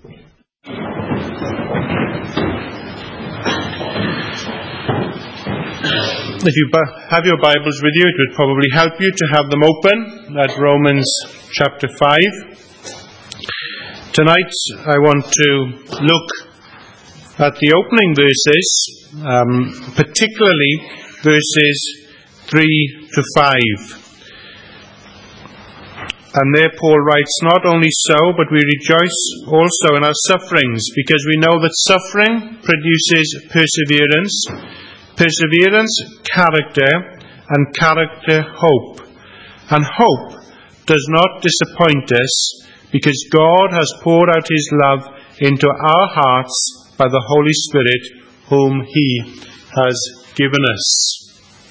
If you have your Bibles with you, it would probably help you to have them open at Romans chapter 5. Tonight I want to look at the opening verses, particularly verses 3 to 5. And there Paul writes, "Not only so, but we rejoice also in our sufferings, because we know that suffering produces perseverance, perseverance, character, and character, hope. And hope does not disappoint us, because God has poured out His love into our hearts by the Holy Spirit, whom He has given us."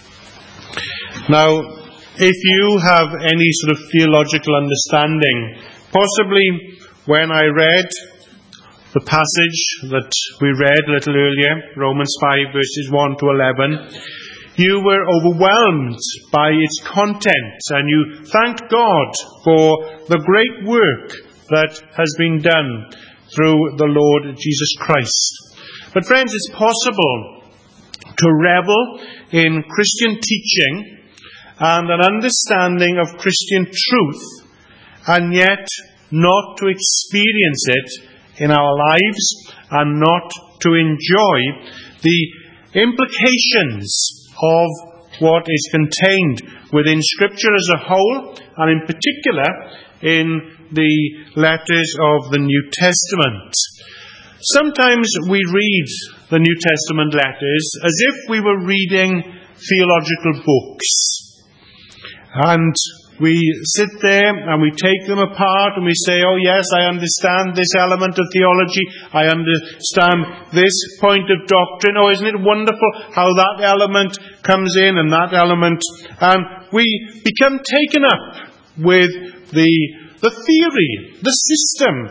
Now, if you have any sort of theological understanding, possibly when I read the passage that we read a little earlier, Romans 5 verses 1 to 11, you were overwhelmed by its content and you thanked God for the great work that has been done through the Lord Jesus Christ. But friends, it's possible to revel in Christian teaching and an understanding of Christian truth and yet not to experience it in our lives and not to enjoy the implications of what is contained within Scripture as a whole, and in particular in the letters of the New Testament. Sometimes we read the New Testament letters as if we were reading theological books. And we sit there and we take them apart and we say, oh yes, I understand this element of theology. I understand this point of doctrine. Oh, isn't it wonderful how that element comes in and that element. And we become taken up with the theory, the system,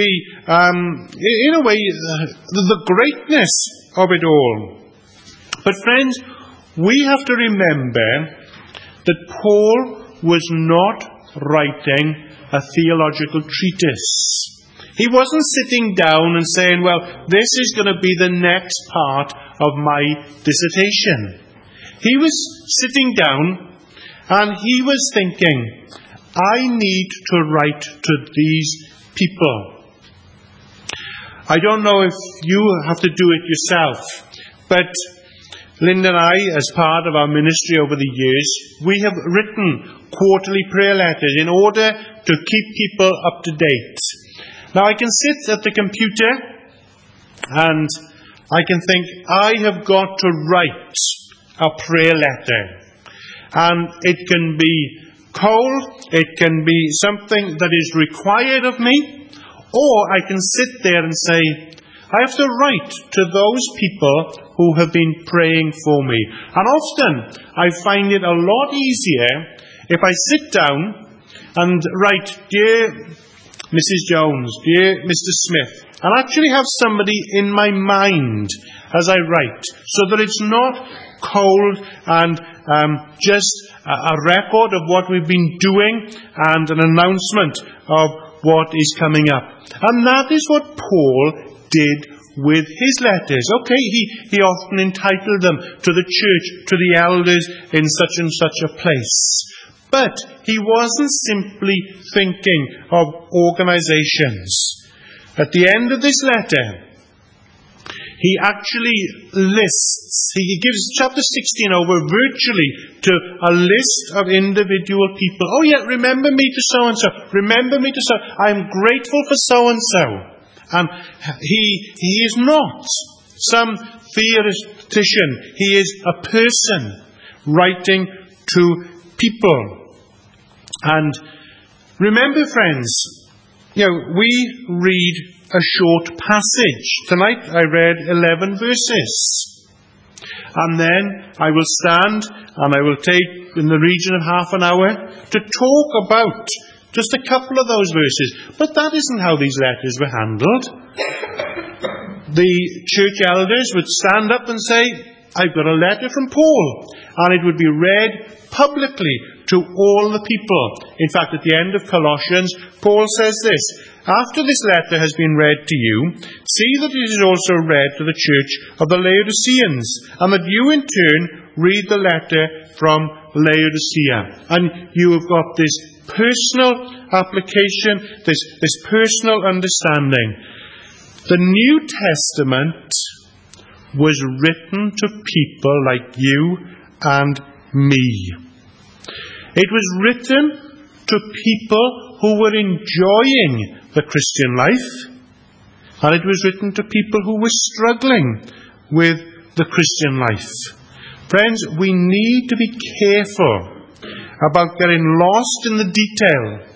in a way, the greatness of it all. But friends, we have to remember that Paul was not writing a theological treatise. He wasn't sitting down and saying, well, this is going to be the next part of my dissertation. He was sitting down and he was thinking, I need to write to these people. I don't know if you have to do it yourself, but Linda and I, as part of our ministry over the years, we have written quarterly prayer letters in order to keep people up to date. Now I can sit at the computer and I can think, I have got to write a prayer letter. And it can be cold, it can be something that is required of me, or I can sit there and say, I have to write to those people who have been praying for me. And often I find it a lot easier if I sit down and write, Dear Mrs. Jones, Dear Mr. Smith, and actually have somebody in my mind as I write, so that it's not cold and just a record of what we've been doing and an announcement of what is coming up. And that is what Paul did with his letters. Okay, he often entitled them to the church, to the elders in such and such a place. But he wasn't simply thinking of organizations. At the end of this letter, he actually lists, he gives chapter 16 over virtually to a list of individual people. Oh yeah, remember me to so-and-so. Remember me to so. I'm grateful for so-and-so. And he is not some theoretician. He is a person writing to people. And remember, friends, we read a short passage. Tonight I read 11 verses. And then I will stand and I will take in the region of half an hour to talk about just a couple of those verses. But that isn't how these letters were handled. The church elders would stand up and say, I've got a letter from Paul. And it would be read publicly to all the people. In fact, at the end of Colossians, Paul says this, after this letter has been read to you, see that it is also read to the church of the Laodiceans, and that you in turn read the letter from Laodicea." And you have got this personal application, this personal understanding. The New Testament was written to people like you and me. It was written to people who were enjoying the Christian life, and it was written to people who were struggling with the Christian life. Friends, we need to be careful about getting lost in the detail.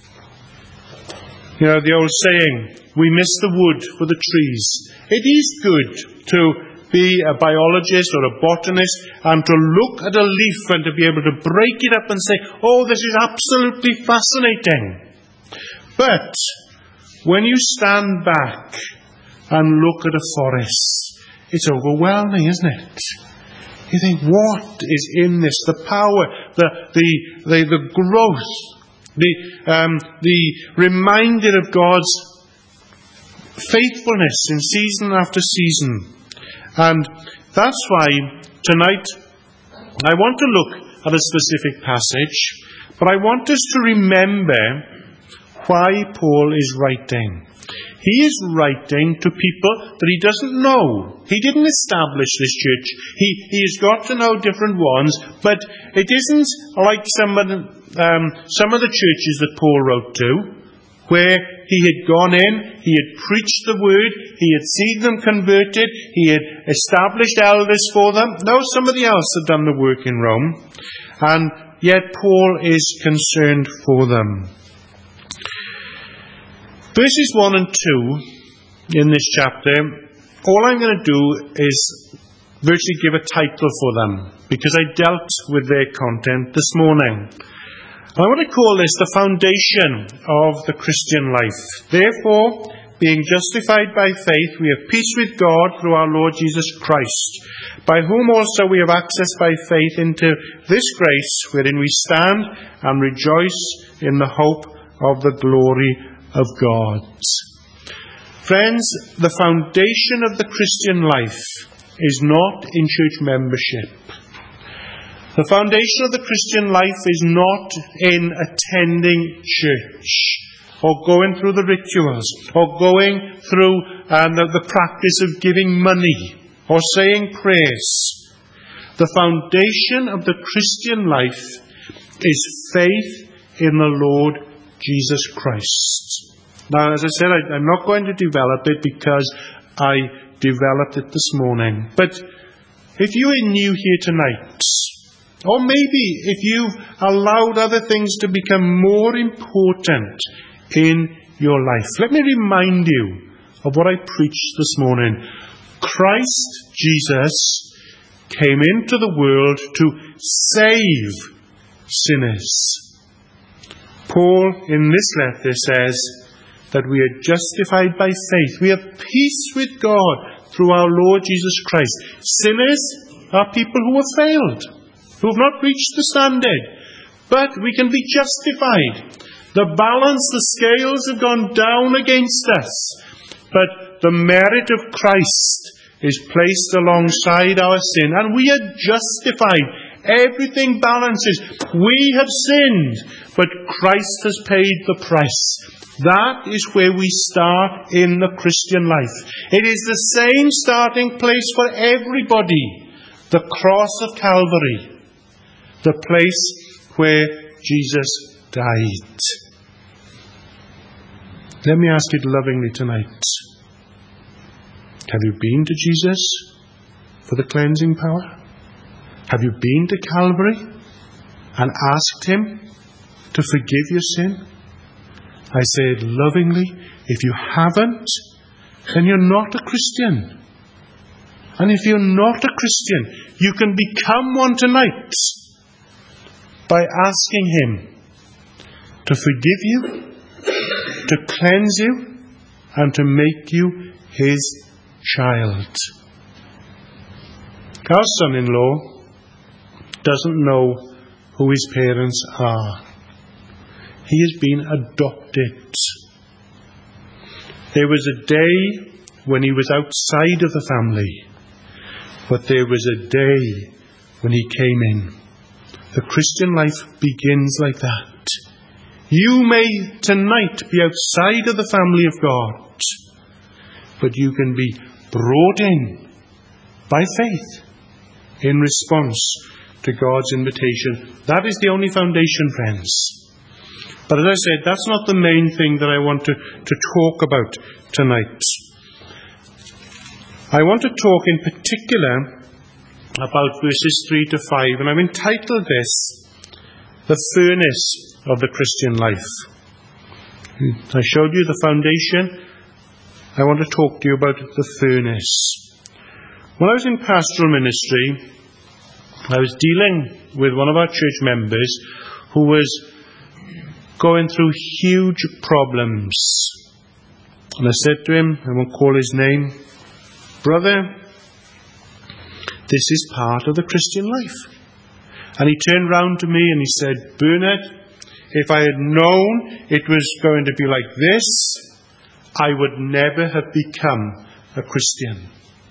You know, the old saying, we miss the wood for the trees. It is good to be a biologist or a botanist and to look at a leaf and to be able to break it up and say, "Oh, this is absolutely fascinating." But when you stand back and look at a forest, it's overwhelming, isn't it? You think, what is in this? The power, the growth, the reminder of God's faithfulness in season after season. And that's why tonight I want to look at a specific passage, but I want us to remember why Paul is writing. He is writing to people that he doesn't know. He didn't establish this church. He has got to know different ones, but it isn't like some of the churches that Paul wrote to, where he had gone in, he had preached the word, he had seen them converted, he had established elders for them. No, somebody else had done the work in Rome, and yet Paul is concerned for them. Verses 1 and 2 in this chapter, all I'm going to do is virtually give a title for them, because I dealt with their content this morning. I want to call this the foundation of the Christian life. Therefore, being justified by faith, we have peace with God through our Lord Jesus Christ, by whom also we have access by faith into this grace wherein we stand and rejoice in the hope of the glory of God. Friends, the foundation of the Christian life is not in church membership. The foundation of the Christian life is not in attending church, or going through the rituals, or going through the practice of giving money, or saying prayers. The foundation of the Christian life is faith in the Lord Jesus Christ. Now, as I said, I'm not going to develop it because I developed it this morning. But if you are new here tonight, or maybe if you've allowed other things to become more important in your life, let me remind you of what I preached this morning. Christ Jesus came into the world to save sinners. Paul in this letter says that we are justified by faith. We have peace with God through our Lord Jesus Christ. Sinners are people who have failed, who have not reached the standard. But we can be justified. The balance, the scales have gone down against us. But the merit of Christ is placed alongside our sin, and we are justified. Everything balances. We have sinned, but Christ has paid the price. That is where we start in the Christian life. It is the same starting place for everybody. The cross of Calvary. The place where Jesus died. Let me ask it lovingly tonight. Have you been to Jesus for the cleansing power? Have you been to Calvary and asked Him to forgive your sin? I say it lovingly. If you haven't, then you're not a Christian. And if you're not a Christian, you can become one tonight by asking Him to forgive you, to cleanse you, and to make you His child. Our son-in-law doesn't know who his parents are. He has been adopted. There was a day when he was outside of the family, but there was a day when he came in. The Christian life begins like that. You may tonight be outside of the family of God, but you can be brought in by faith in response to God's invitation. That is the only foundation, friends. But as I said, that's not the main thing that I want to talk about tonight. I want to talk in particular about verses 3 to 5, and I've entitled this, The Furnace of the Christian Life. I showed you the foundation. I want to talk to you about the furnace. When I was in pastoral ministry, I was dealing with one of our church members who was going through huge problems. And I said to him, I won't call his name, "Brother, this is part of the Christian life." And he turned round to me and he said, "Bernard, if I had known it was going to be like this, I would never have become a Christian."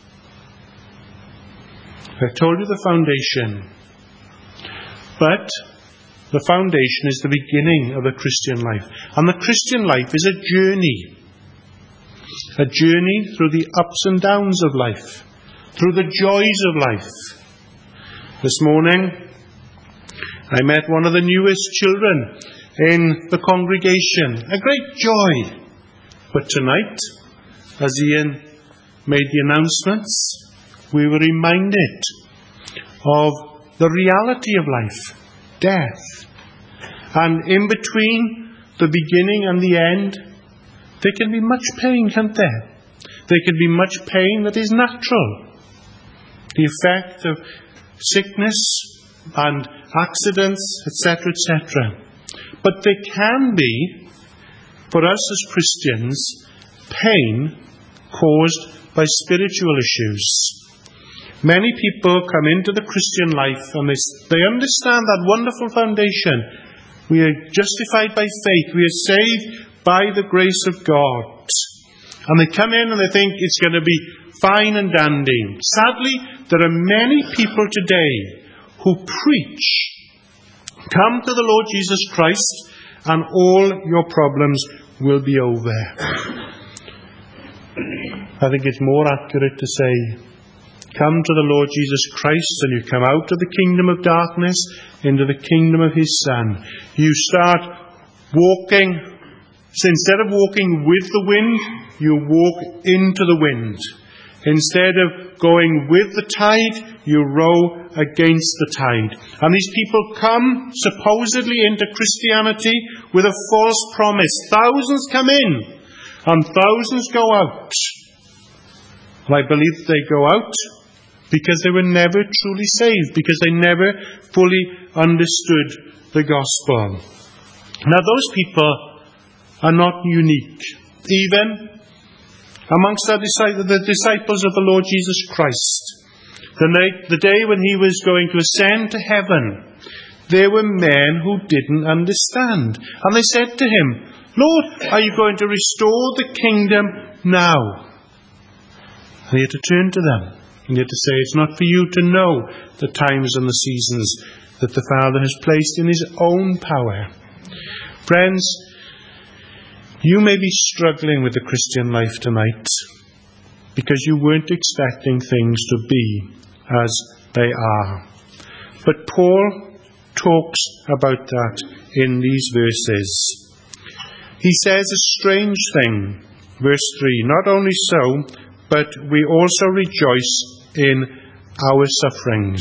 I told you the foundation. But the foundation is the beginning of the Christian life. And the Christian life is a journey. A journey through the ups and downs of life, through the joys of life. This morning, I met one of the newest children in the congregation. A great joy. But tonight, as Ian made the announcements, we were reminded of the reality of life, death. And in between the beginning and the end, there can be much pain, can't there? There can be much pain that is natural. The effect of sickness and accidents, etc., etc. But there can be, for us as Christians, pain caused by spiritual issues. Many people come into the Christian life and they understand that wonderful foundation. We are justified by faith. We are saved by the grace of God. And they come in and they think it's going to be fine and dandy. Sadly, there are many people today who preach, "Come to the Lord Jesus Christ and all your problems will be over." I think it's more accurate to say, "Come to the Lord Jesus Christ and you come out of the kingdom of darkness into the kingdom of His Son." You start walking, so instead of walking with the wind, you walk into the wind. Instead of going with the tide, you row against the tide. And these people come supposedly into Christianity with a false promise. Thousands come in and thousands go out. And I believe they go out because they were never truly saved, because they never fully understood the gospel. Now those people are not unique. Even amongst the disciples of the Lord Jesus Christ, the day when He was going to ascend to heaven, there were men who didn't understand. And they said to Him, "Lord, are you going to restore the kingdom now?" And He had to turn to them. And He had to say, "It's not for you to know the times and the seasons that the Father has placed in His own power." Friends, you may be struggling with the Christian life tonight because you weren't expecting things to be as they are. But Paul talks about that in these verses. He says a strange thing, verse 3, "Not only so, but we also rejoice in our sufferings."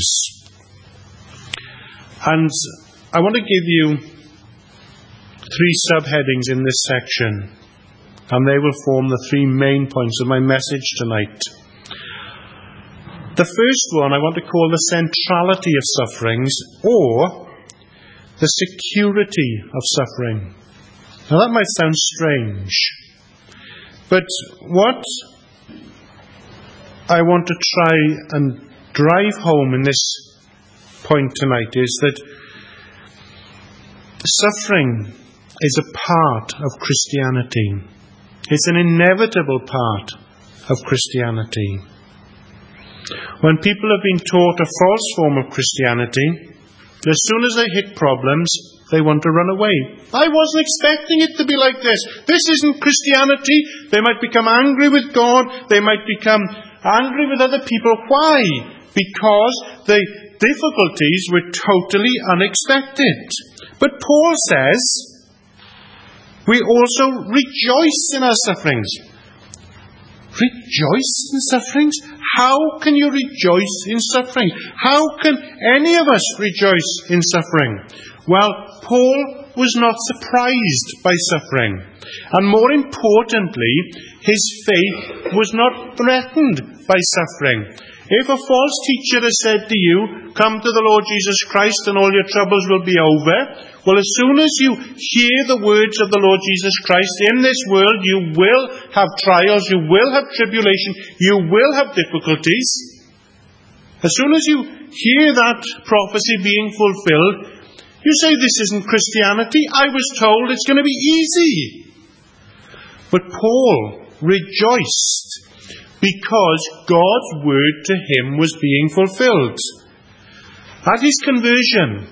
And I want to give you 3 subheadings in this section, and they will form the 3 main points of my message tonight. The first one I want to call the centrality of sufferings, or the security of suffering. Now that might sound strange, but what I want to try and drive home in this point tonight is that suffering is a part of Christianity. It's an inevitable part of Christianity. When people have been taught a false form of Christianity, as soon as they hit problems, they want to run away. I wasn't expecting it to be like this. This isn't Christianity. They might become angry with God. They might become angry with other people. Why? Because the difficulties were totally unexpected. But Paul says, we also rejoice in our sufferings. Rejoice in sufferings? How can you rejoice in suffering? How can any of us rejoice in suffering? Well, Paul was not surprised by suffering. And more importantly, his faith was not threatened by suffering. If a false teacher has said to you, come to the Lord Jesus Christ and all your troubles will be over, well, as soon as you hear the words of the Lord Jesus Christ, in this world you will have trials, you will have tribulation, you will have difficulties. As soon as you hear that prophecy being fulfilled, you say, this isn't Christianity. I was told it's going to be easy. But Paul rejoiced because God's word to him was being fulfilled. At his conversion,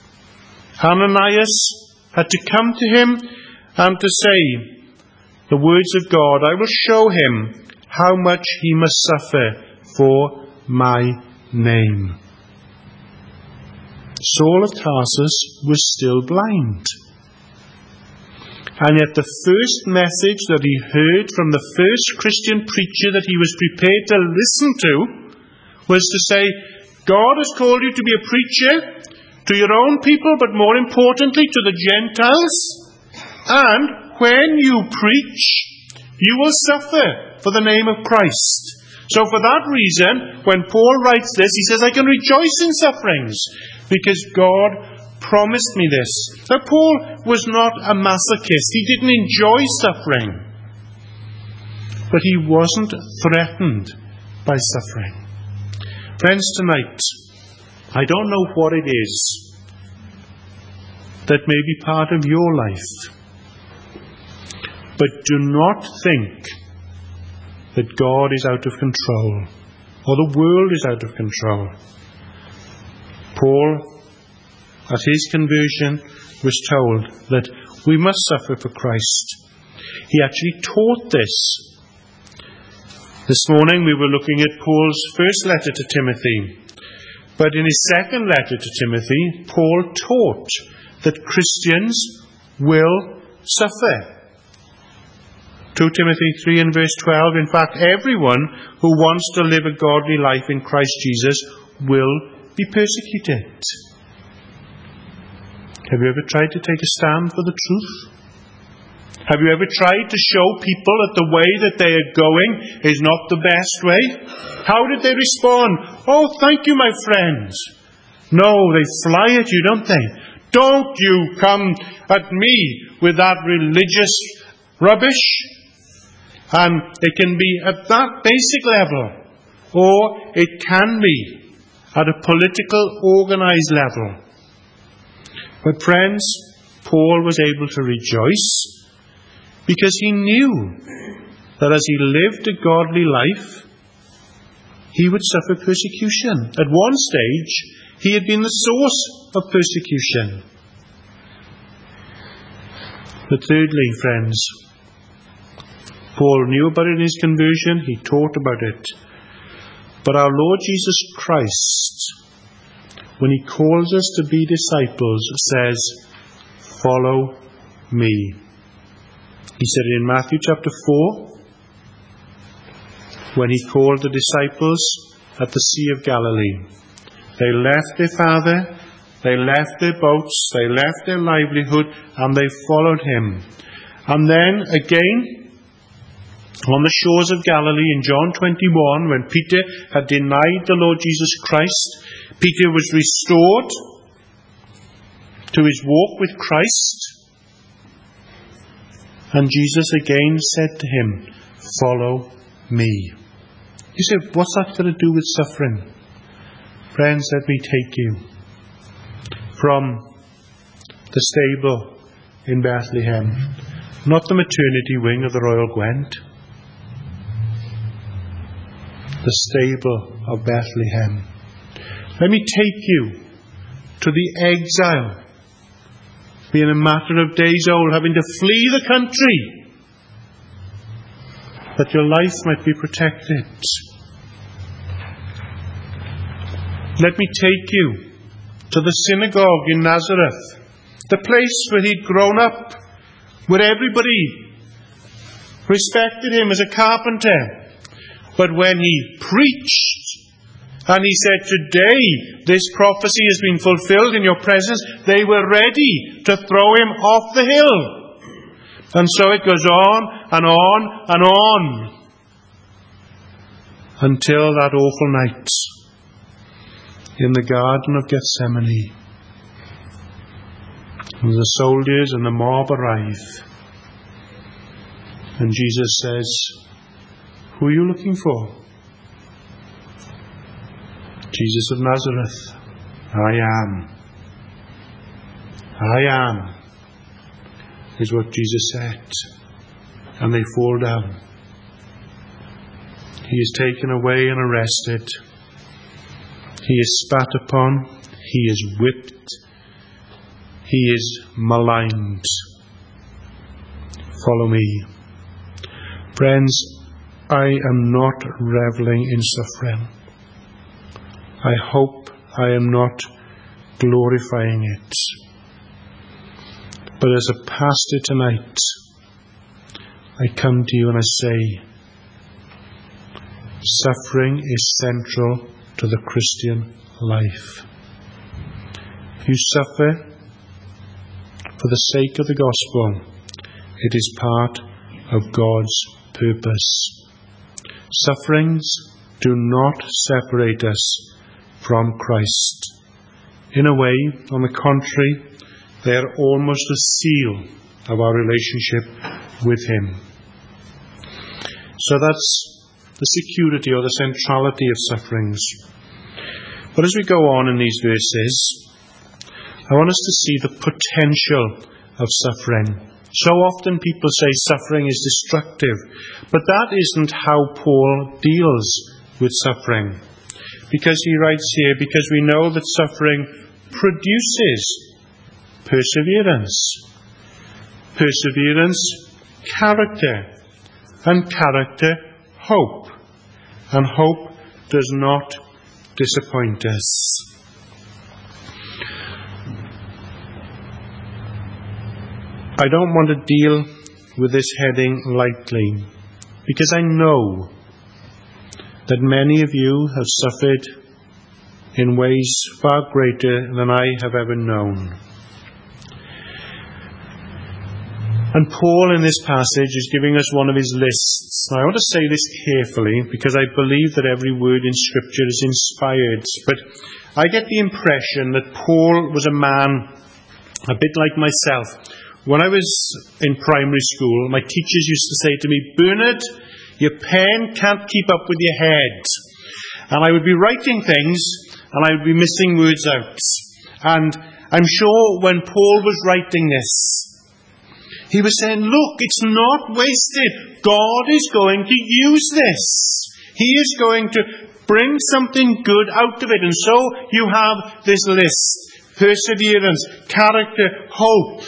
Ananias had to come to him and to say the words of God, I will show him how much he must suffer for my name. Saul of Tarsus was still blind. And yet the first message that he heard from the first Christian preacher that he was prepared to listen to was to say, God has called you to be a preacher to your own people, but more importantly to the Gentiles. And when you preach, you will suffer for the name of Christ. So for that reason, when Paul writes this, he says, I can rejoice in sufferings because God promised me this. Now, Paul was not a masochist. He didn't enjoy suffering. But he wasn't threatened by suffering. Friends, tonight, I don't know what it is that may be part of your life. But do not think that God is out of control or the world is out of control. Paul, at his conversion, was told that we must suffer for Christ. He actually taught this. This morning we were looking at Paul's first letter to Timothy. But in his second letter to Timothy, Paul taught that Christians will suffer. 2 Timothy 3 and verse 12, in fact, everyone who wants to live a godly life in Christ Jesus will be persecuted. Have you ever tried to take a stand for the truth? Have you ever tried to show people that the way that they are going is not the best way? How did they respond? Oh, thank you, my friends. No, they fly at you, don't they? Don't you come at me with that religious rubbish. And it can be at that basic level, or it can be at a political, organized level. But friends, Paul was able to rejoice because he knew that as he lived a godly life, he would suffer persecution. At one stage, he had been the source of persecution. But thirdly, friends, Paul knew about it in his conversion. He taught about it. But our Lord Jesus Christ, when he calls us to be disciples, says, follow me. He said it in Matthew chapter 4, when he called the disciples at the Sea of Galilee. They left their father, they left their boats, they left their livelihood, and they followed him. And then again, on the shores of Galilee in John 21, when Peter had denied the Lord Jesus Christ, Peter was restored to his walk with Christ. And Jesus again said to him, follow me. You say, what's that got to do with suffering? Friends, let me take you from the stable in Bethlehem not the maternity wing of the Royal Gwent, the stable of Bethlehem. Let me take you to the exile, being a matter of days old, having to flee the country, that your life might be protected. Let me take you to the synagogue in Nazareth, the place where he'd grown up, where everybody respected him as a carpenter. But when he preached, and he said, "Today this prophecy has been fulfilled in your presence," they were ready to throw him off the hill. And so it goes on and on and on, until that awful night in the Garden of Gethsemane, when the soldiers and the mob arrive, and Jesus says, "Who are you looking for?" Jesus of Nazareth, "I am. I am," is what Jesus said. And they fall down. He is taken away and arrested. He is spat upon. He is whipped. He is maligned. Follow me. Friends, I am not reveling in suffering. I hope I am not glorifying it. But as a pastor tonight, I come to you and I say, suffering is central to the Christian life. If you suffer for the sake of the gospel, it is part of God's purpose. Sufferings do not separate us from Christ. In a way, on the contrary, they are almost a seal of our relationship with Him. So that's the security or the centrality of sufferings. But as we go on in these verses, I want us to see the potential of suffering. So often people say suffering is destructive, but that isn't how Paul deals with suffering. Because he writes here, because we know that suffering produces perseverance. Perseverance, character. And character, hope. And hope does not disappoint us. I don't want to deal with this heading lightly, because I know that many of you have suffered in ways far greater than I have ever known. And Paul in this passage is giving us one of his lists. Now, I want to say this carefully, because I believe that every word in Scripture is inspired. But I get the impression that Paul was a man a bit like myself. When I was in primary school, my teachers used to say to me, "Bernard, your pen can't keep up with your head." And I would be writing things, and I would be missing words out. And I'm sure when Paul was writing this, he was saying, look, it's not wasted. God is going to use this. He is going to bring something good out of it. And so you have this list: perseverance, character, hope.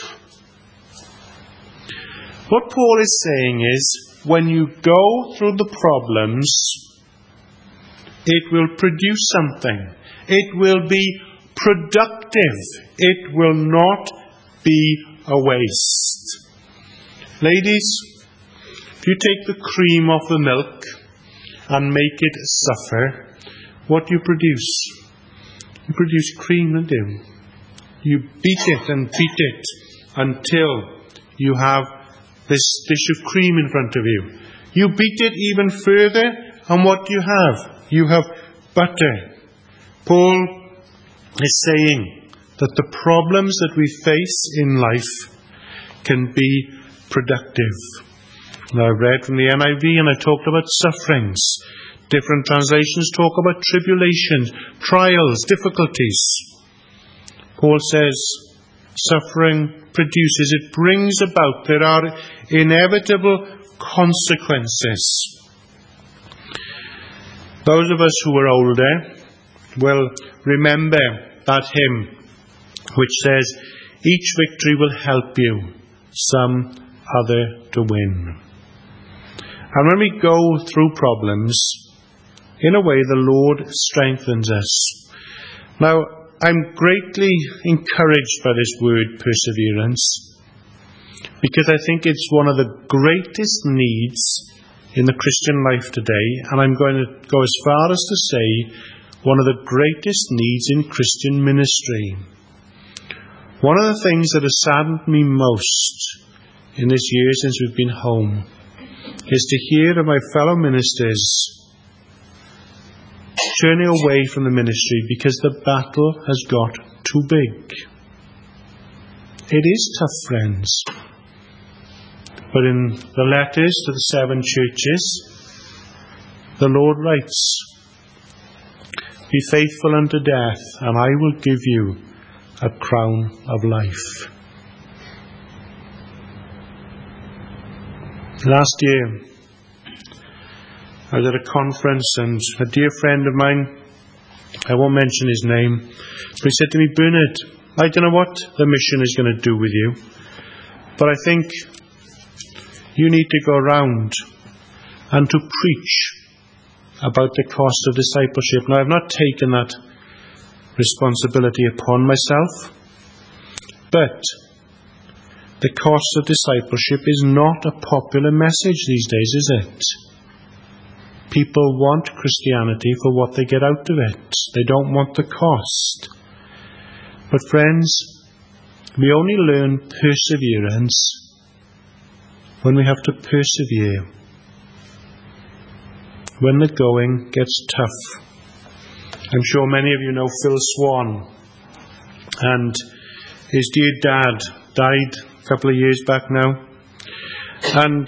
What Paul is saying is, when you go through the problems, it will produce something. It will be productive. It will not be a waste. Ladies, if you take the cream off the milk and make it suffer, what do you produce? You produce cream, don't you? You beat it and beat it until you have this dish of cream in front of you. You beat it even further, and what do you have? You have butter. Paul is saying that the problems that we face in life can be productive. Now, I've read from the NIV and I talked about sufferings. Different translations talk about tribulations, trials, difficulties. Paul says, suffering produces, it brings about, there are inevitable consequences. Those of us who are older will remember that hymn which says, "Each victory will help you, some other to win." And when we go through problems, in a way the Lord strengthens us. Now, I'm greatly encouraged by this word perseverance, because I think it's one of the greatest needs in the Christian life today, and I'm going to go as far as to say one of the greatest needs in Christian ministry. One of the things that has saddened me most in this year since we've been home is to hear of my fellow ministers turning away from the ministry because the battle has got too big. It is tough, friends. But in the letters to the 7 churches, the Lord writes, "Be faithful unto death, and I will give you a crown of life." Last year, I was at a conference, and a dear friend of mine, I won't mention his name, but he said to me, "Bernard, I don't know what the mission is going to do with you, but I think you need to go around and to preach about the cost of discipleship." Now, I've not taken that responsibility upon myself, but the cost of discipleship is not a popular message these days, is it? People want Christianity for what they get out of it. They don't want the cost. But friends, we only learn perseverance when we have to persevere, when the going gets tough. I'm sure many of you know Phil Swan, and his dear dad died a couple of years back now. And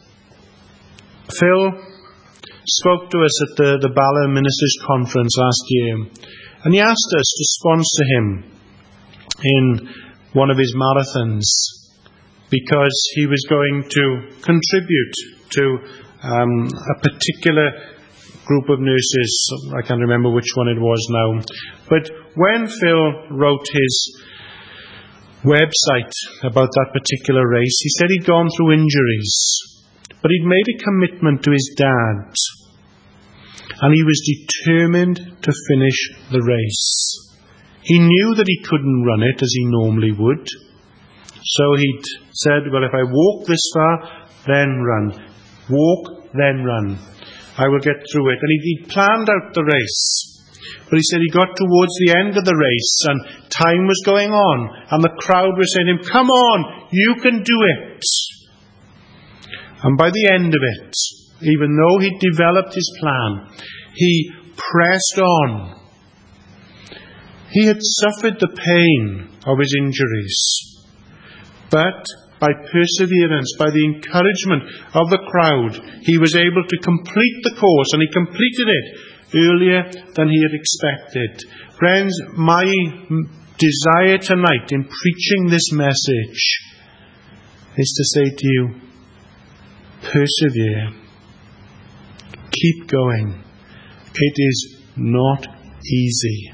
Phil spoke to us at the Bala Ministers Conference last year, and he asked us to sponsor him in one of his marathons, because he was going to contribute to a particular group of nurses. I can't remember which one it was now. But when Phil wrote his website about that particular race, he said he'd gone through injuries, but he'd made a commitment to his dad, and he was determined to finish the race. He knew that he couldn't run it as he normally would, so he'd said, "Well, if I walk this far, then run. Walk, then run. I will get through it." And he'd planned out the race. But he said he got towards the end of the race, and time was going on, and the crowd was saying to him, "Come on, you can do it." And by the end of it, even though he'd developed his plan, he pressed on. He had suffered the pain of his injuries, but by perseverance, by the encouragement of the crowd, he was able to complete the course, and he completed it earlier than he had expected. Friends, my desire tonight in preaching this message is to say to you, persevere. Keep going. It is not easy.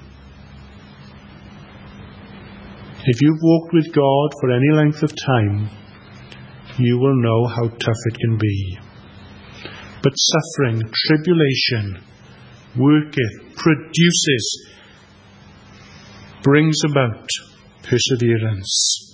If you've walked with God for any length of time, you will know how tough it can be. But suffering, tribulation, worketh, produces, brings about perseverance.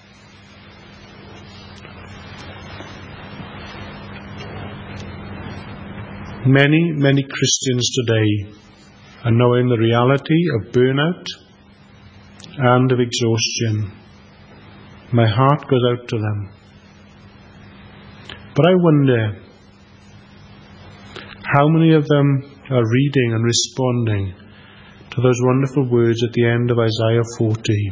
Many Christians today are knowing the reality of burnout and of exhaustion. My heart goes out to them. But I wonder how many of them are reading and responding to those wonderful words at the end of Isaiah 40.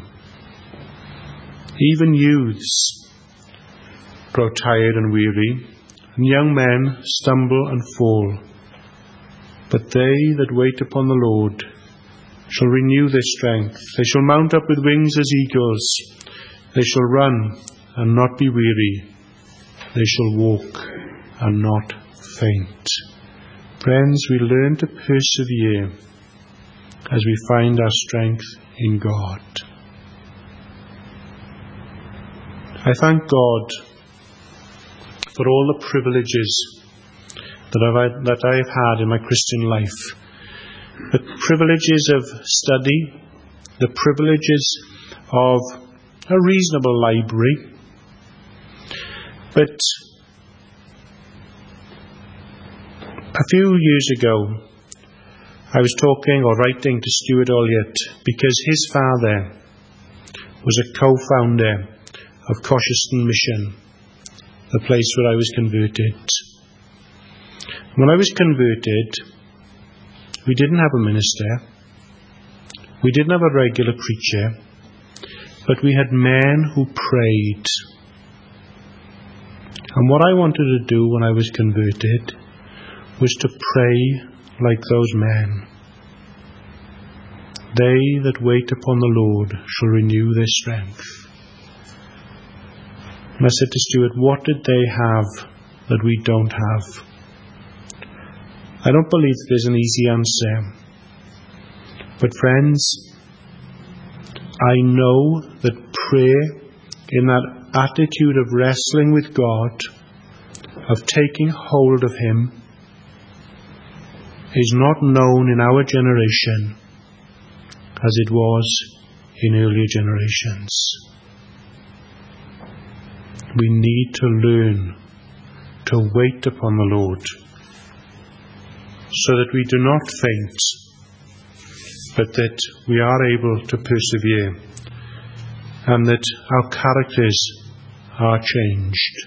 Even youths grow tired and weary, and young men stumble and fall. But they that wait upon the Lord shall renew their strength. They shall mount up with wings as eagles. They shall run and not be weary. They shall walk and not faint. Friends, we learn to persevere as we find our strength in God. I thank God for all the privileges that I have had in my Christian life. The privileges of study, the privileges of a reasonable library. But a few years ago, I was talking or writing to Stuart Olliott because his father was a co-founder of Cosheston Mission, the place where I was converted. When I was converted, we didn't have a minister, we didn't have a regular preacher, but we had men who prayed. And what I wanted to do when I was converted was to pray like those men. They that wait upon the Lord shall renew their strength. And I said to Stuart, what did they have that we don't have? I don't believe there's an easy answer. But friends, I know that prayer, in that attitude of wrestling with God, of taking hold of Him, is not known in our generation as it was in earlier generations. We need to learn to wait upon the Lord so that we do not faint, but that we are able to persevere and that our characters are changed.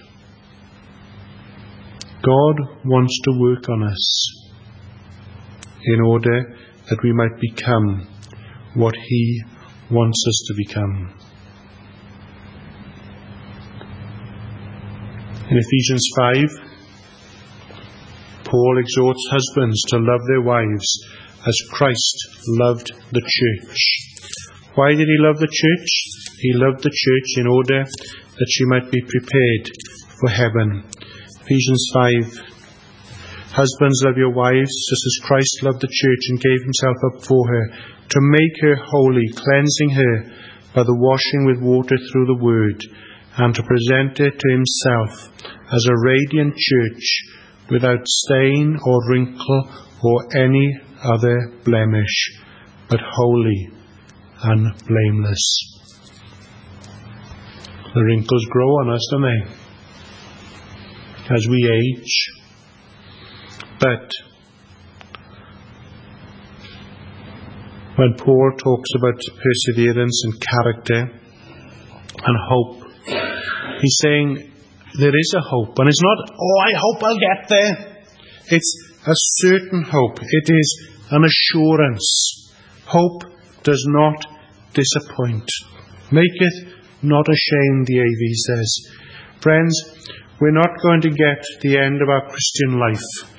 God wants to work on us in order that we might become what He wants us to become. In Ephesians 5, Paul exhorts husbands to love their wives as Christ loved the church. Why did He love the church? He loved the church in order that she might be prepared for heaven. Ephesians 5. Husbands, love your wives just as Christ loved the church and gave Himself up for her, to make her holy, cleansing her by the washing with water through the word, and to present her to Himself as a radiant church, without stain or wrinkle or any other blemish, but holy and blameless. The wrinkles grow on us, don't they, as we age. But when Paul talks about perseverance and character and hope, he's saying there is a hope. And it's not, oh, I hope I'll get there. It's a certain hope. It is an assurance. Hope does not disappoint. Maketh not ashamed, the AV says. Friends, we're not going to get to the end of our Christian life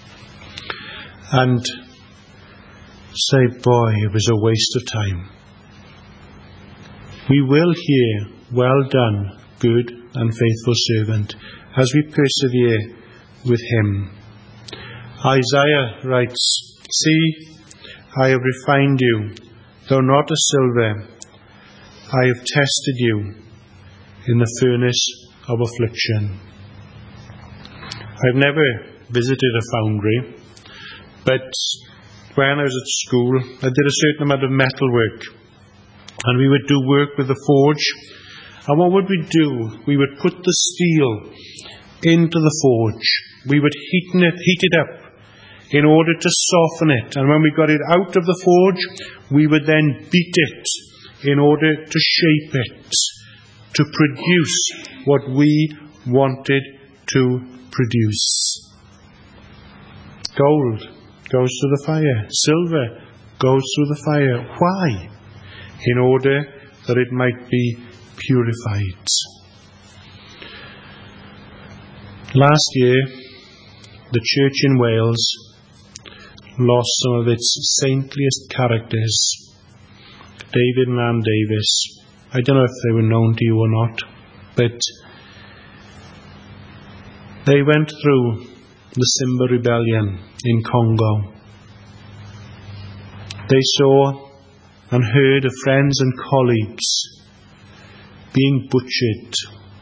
and say, boy, it was a waste of time. We will hear, well done, good and faithful servant, as we persevere with Him. Isaiah writes, see, I have refined you, though not as silver. I have tested you in the furnace of affliction. I've never visited a foundry, but when I was at school, I did a certain amount of metal work, and we would do work with the forge. And what would we do? We would put the steel into the forge. We would heat it up in order to soften it. And when we got it out of the forge, we would then beat it in order to shape it, to produce what we wanted to produce. Gold goes through the fire. Silver goes through the fire. Why? In order that it might be purified. Last year, the church in Wales lost some of its saintliest characters. David and Ann Davis. I don't know if they were known to you or not, but they went through the Simba rebellion in Congo. They saw and heard of friends and colleagues being butchered.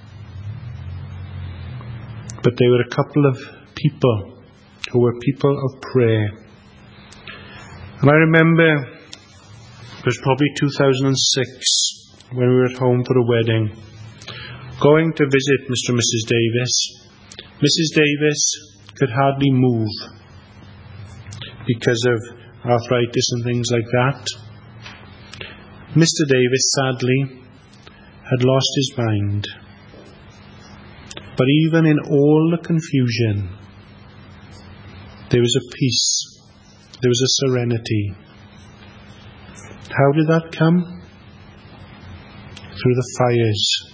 But they were a couple of people who were people of prayer. And I remember it was probably 2006 when we were at home for a wedding, going to visit Mr. and Mrs. Davis. Mrs. Davis could hardly move because of arthritis and things like that. Mr. Davis, sadly, had lost his mind. But even in all the confusion, there was a peace, there was a serenity. How did that come? Through the fires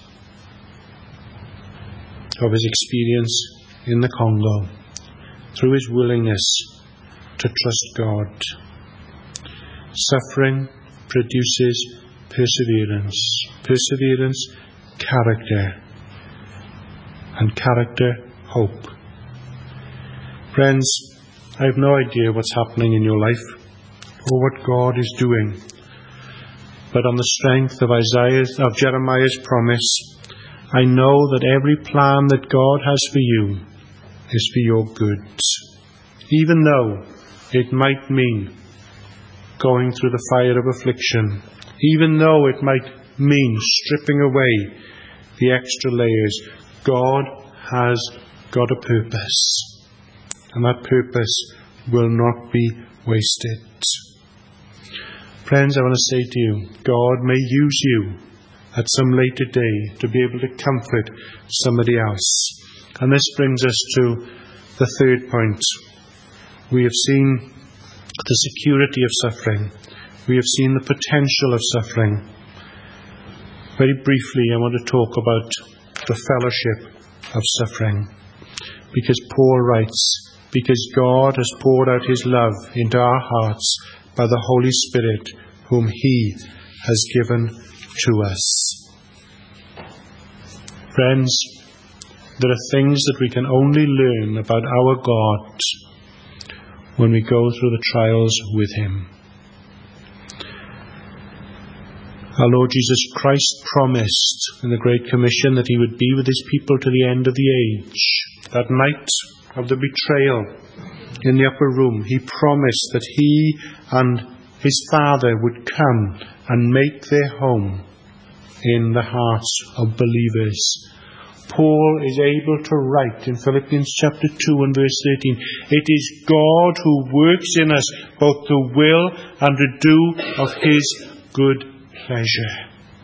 of his experience in the Congo, through his willingness to trust God. Suffering produces perseverance. Perseverance, character. And character, hope. Friends, I have no idea what's happening in your life or what God is doing. But on the strength of Jeremiah's promise, I know that every plan that God has for you is for your good. Even though it might mean going through the fire of affliction, even though it might mean stripping away the extra layers, God has got a purpose. And that purpose will not be wasted. Friends, I want to say to you, God may use you at some later day to be able to comfort somebody else. And this brings us to the third point. We have seen the security of suffering. We have seen the potential of suffering. Very briefly, I want to talk about the fellowship of suffering. Because Paul writes, because God has poured out his love into our hearts by the Holy Spirit, whom he has given to us. Friends, there are things that we can only learn about our God when we go through the trials with him. Our Lord Jesus Christ promised in the Great Commission that he would be with his people to the end of the age. That night of the betrayal in the upper room, he promised that he and his Father would come and make their home in the hearts of believers. Paul is able to write in Philippians chapter 2 and verse 13, it is God who works in us both to will and to do of his good pleasure.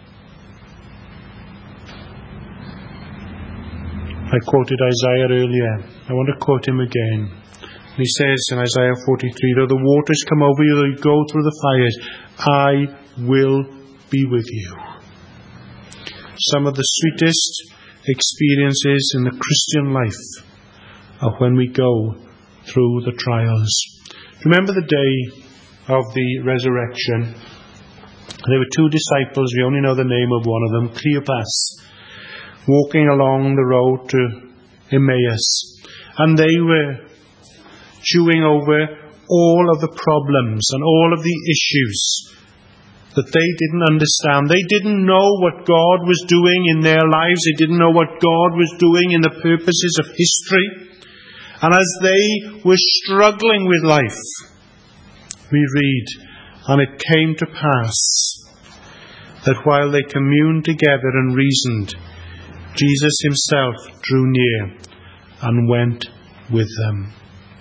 I quoted Isaiah earlier. I want to quote him again. He says in Isaiah 43, though the waters come over you, though you go through the fires, I will be with you. Some of the sweetest experiences in the Christian life are when we go through the trials. Remember the day of the resurrection? There were two disciples, we only know the name of one of them, Cleopas, walking along the road to Emmaus. And they were chewing over all of the problems and all of the issues that they didn't understand. They didn't know what God was doing in their lives. They didn't know what God was doing in the purposes of history. And as they were struggling with life, we read, and it came to pass that while they communed together and reasoned, Jesus himself drew near and went with them.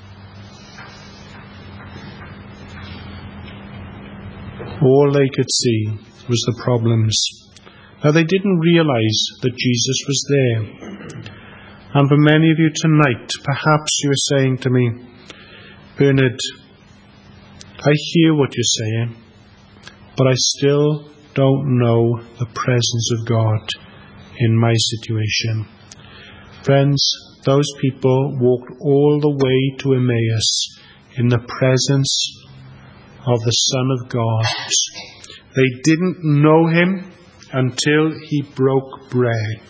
All they could see was the problems. Now they didn't realize that Jesus was there. And for many of you tonight, perhaps you are saying to me, Bernard, I hear what you're saying, but I still don't know the presence of God in my situation. Friends, those people walked all the way to Emmaus in the presence of the Son of God. They didn't know him until he broke bread.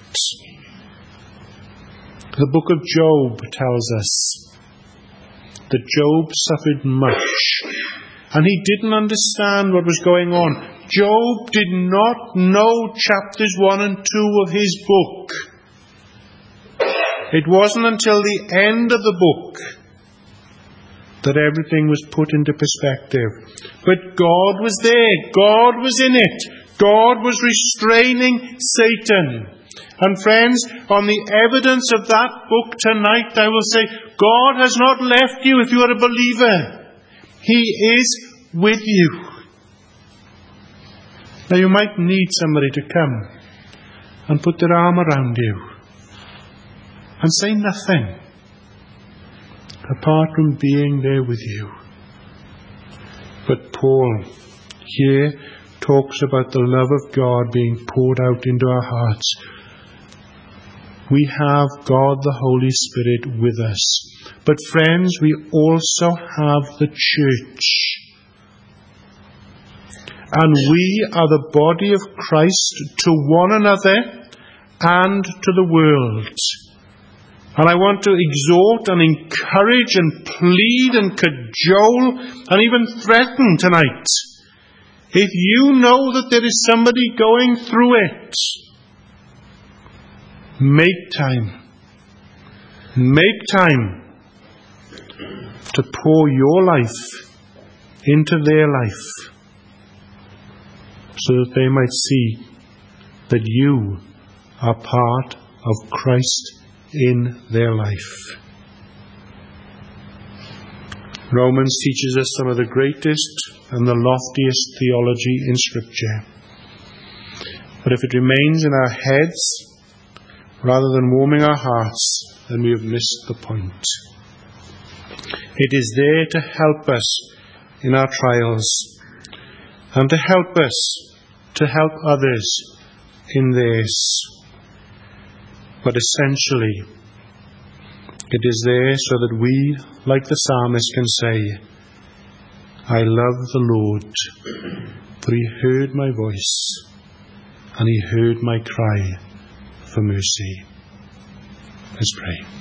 The book of Job tells us that Job suffered much, and he didn't understand what was going on. Job did not know chapters 1 and 2 of his book. It wasn't until the end of the book that everything was put into perspective. But God was there. God was in it. God was restraining Satan. And friends, on the evidence of that book tonight, I will say, God has not left you if you are a believer. He is with you. Now you might need somebody to come and put their arm around you and say nothing apart from being there with you. But Paul here talks about the love of God being poured out into our hearts. We have God the Holy Spirit with us. But friends, we also have the church. And we are the body of Christ to one another and to the world. And I want to exhort and encourage and plead and cajole and even threaten tonight. If you know that there is somebody going through it, make time. Make time to pour your life into their life so that they might see that you are part of Christ in their life. Romans teaches us some of the greatest and the loftiest theology in Scripture. But if it remains in our heads rather than warming our hearts, then we have missed the point. It is there to help us in our trials and to help us to help others in theirs. But essentially, it is there so that we, like the psalmist, can say, I love the Lord, for he heard my voice, and he heard my cry for mercy. Let's pray.